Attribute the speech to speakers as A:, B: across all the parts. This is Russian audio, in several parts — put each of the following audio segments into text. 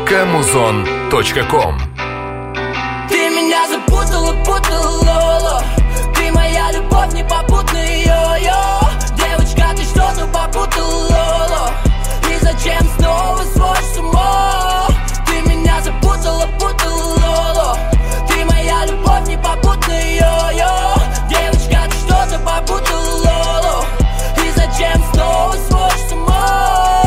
A: muzon.com.
B: Ты меня запутала, путала, ты моя любовь непопутная, йо-йо. Девочка, ты что-то попутала, и зачем снова сводишь с ума? Ты меня запутала, путала, ты моя любовь непопутная, йо-йо. Девочка, ты что-то попутала, и зачем снова сводишь с ума?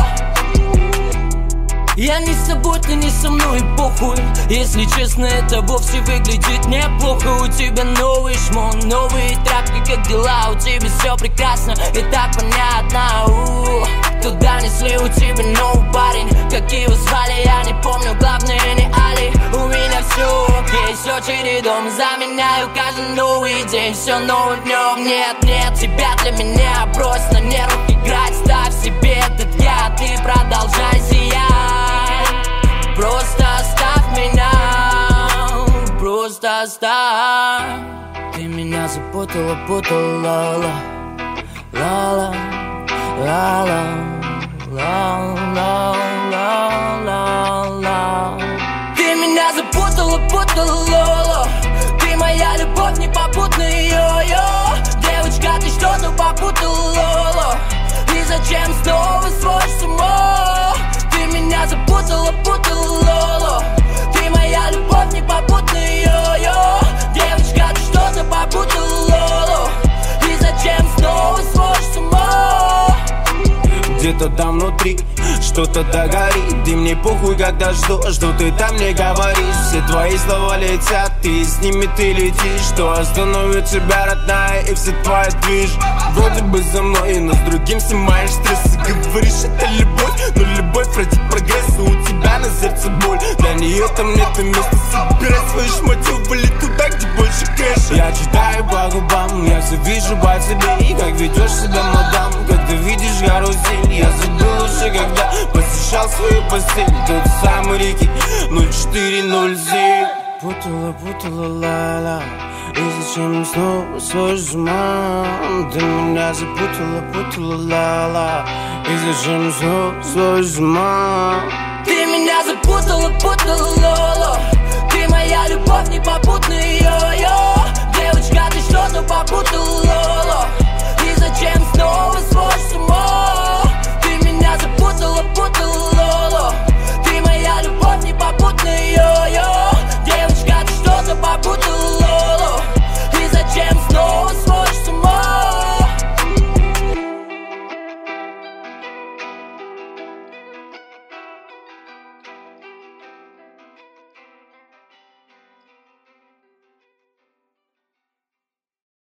B: Я не с тобой, ты не со мной, похуй. Если честно, это вовсе выглядит неплохо. У тебя новый шмон, новые тряпки, как дела? У тебя все прекрасно и так понятно. Туда несли, у тебя новый парень. Как его звали, я не помню, главное не Али. У меня все окей, все чередом. Заменяю каждый новый день, все новым днем. Нет, нет, тебя для меня брось на нервах играть. Ставь себе этот я, ты продолжай сиять. Просто оставь меня, просто оставь. Ты меня запутала, путала, ла-ла, ла-ла, ла-ла-ла-ла-ла. Ты меня запутала, путала, ты моя любовь непопутная, йо-йо. Девочка, ты что-то попутала, и зачем снова сводишь с ума? Ты меня запутала, путала, ты моя любовь непопутная, йо-йо. Девочка, ты что-то попутала, и зачем снова сводишь с ума?
C: Где-то там внутри что-то догорит. И мне похуй, когда жду, что ты там не говоришь. Все твои слова летят, и с ними ты летишь. Что остановит тебя, родная, и все твои движ. Вроде бы за мной, но с другим снимаешь стресс. И говоришь, это любовь, но любовь ради прогресса. У тебя на сердце боль, для нее там нет места. Собирай свои шмоти, вали туда, где больше кэша. Я читаю по губам, я все вижу по тебе. И как ведешь себя, мадам, когда видишь карусель. Я забыл уже, когда посещал свою постель. Тот самый Рики 0407. Путала, путала, ла-ла, и зачем снова сводишь с ума? Ты меня запутала, путала, ла-ла, и зачем снова сводишь с ума?
B: Ты меня запутала, путала, ты моя любовь непопутная, йо-йо. Девочка, ты что-то попутала.